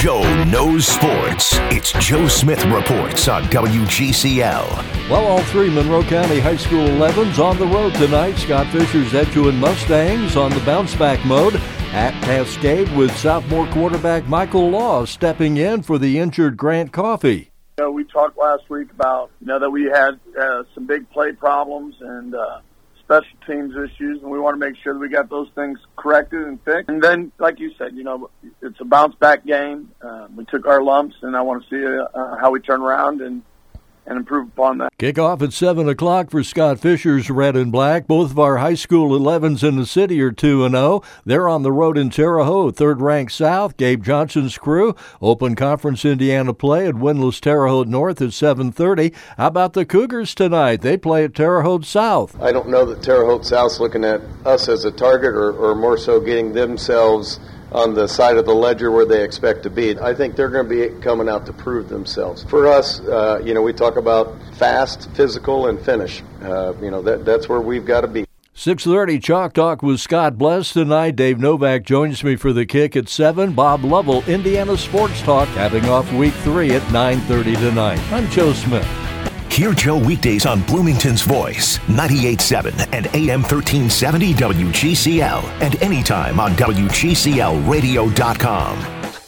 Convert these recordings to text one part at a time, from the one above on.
Joe knows sports. It's Joe Smith Reports on WGCL. Well, all three Monroe County High School 11s on the road tonight. Scott Fisher's Edgewood Mustangs on the bounce-back mode at Cascade with sophomore quarterback Michael Law stepping in for the injured Grant Coffey. We talked last week about that we had some big play problems and special teams issues, and we want to make sure that we got those things corrected and fixed. And then, like you said, it's a bounce-back game. We took our lumps, and I want to see how we turn around and improve upon that. Kickoff at 7 o'clock for Scott Fisher's Red and Black. Both of our high school 11s in the city are 2-0. They're on the road in Terre Haute, third-ranked South. Gabe Johnson's crew. Open Conference Indiana play at winless Terre Haute North at 7:30. How about the Cougars tonight? They play at Terre Haute South. I don't know that Terre Haute South's looking at us as a target or more so getting themselves on the side of the ledger where they expect to be. I think they're going to be coming out to prove themselves. For us, we talk about fast, physical, and finish. That's where we've got to be. 6:30 Chalk Talk with Scott Bless tonight. Dave Novak joins me for the kick at 7. Bob Lovell, Indiana Sports Talk, having off week 3 at 9:30 tonight. I'm Joe Smith. Hear Joe weekdays on Bloomington's Voice, 98.7 and AM 1370 WGCL, and anytime on WGCLradio.com.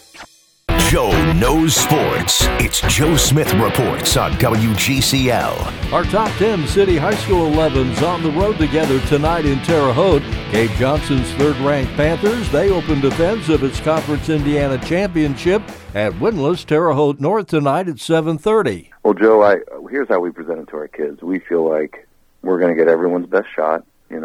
Joe knows sports. It's Joe Smith Reports on WGCL. Our top 10 City High School 11s on the road together tonight in Terre Haute. Gabe Johnson's third-ranked Panthers, they open defense of its Conference Indiana Championship at winless Terre Haute North tonight at 7:30. Well, Joe, here's how we present it to our kids. We feel like we're going to get everyone's best shot.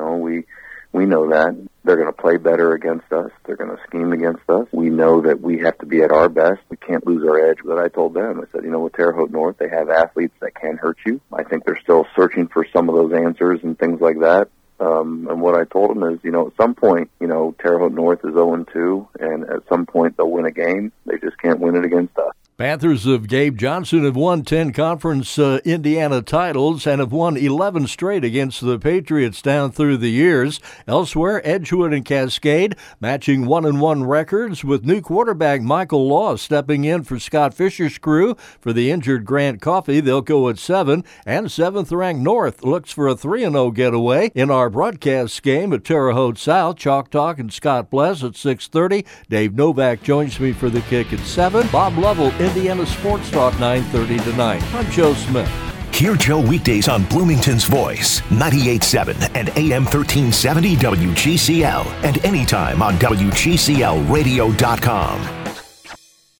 We know that. They're going to play better against us. They're going to scheme against us. We know that we have to be at our best. We can't lose our edge. But I told them, I said, with Terre Haute North, they have athletes that can hurt you. I think they're still searching for some of those answers and things like that. And what I told them is, at some point, Terre Haute North is 0-2, and at some point they'll win a game. They just can't win it against us. Panthers of Gabe Johnson have won 10 Conference Indiana titles and have won 11 straight against the Patriots down through the years. Elsewhere, Edgewood and Cascade matching 1-1 records with new quarterback Michael Law stepping in for Scott Fisher's crew for the injured Grant Coffey. They'll go at 7, and 7th-ranked North looks for a 3-0 getaway in our broadcast game at Terre Haute South. Chalk Talk and Scott Bless at 6:30. Dave Novak joins me for the kick at 7. Bob Lovell, Indiana Sports Talk, 9:30 tonight. I'm Joe Smith. Hear Joe weekdays on Bloomington's Voice, 98.7 and AM 1370 WGCL, and anytime on WGCLradio.com.